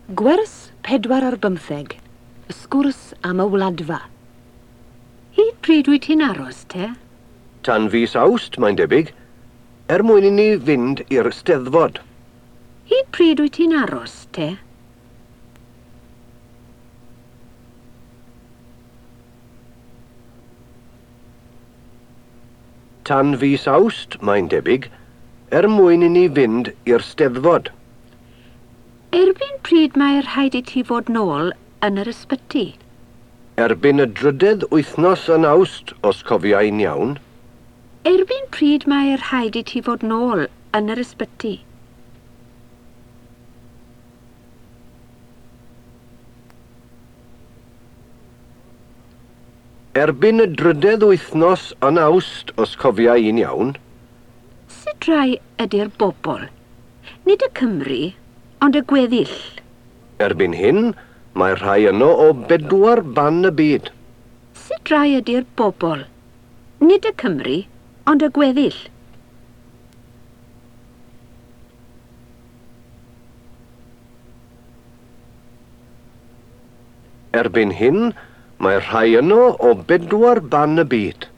Gwers 4 ar 15. Sgwrs am y wladfa. Hyd pryd wyt ti'n aros, te? Tan fis Awst, mae'n debyg, mwyn i ni fynd i'r Steddfod. Hyd pryd wyt ti'n aros, te? Tan fis Awst, mae'n debyg, mwyn i ni fynd i'r Steddfod. Erbyn pryd mae rhaid i ti fod nôl yn yr ysbyty? Erbyn y 3ydd wythnos yn Awst, os cofiai'n iawn. Erbyn pryd mae rhaid i ti fod nôl yn yr ysbyty? Erbyn y 3ydd wythnos yn Awst, os cofiai'n iawn. Sut rai ydy'r bobl? Nid y Cymru, ond y gweddill. Erbyn hyn, mae rhai yno o 4 ban y byd. Sut rai ydy'r bobl? Nid y Cymru, ond y gweddill. Erbyn hyn, mae rhai yno o 4 ban y byd.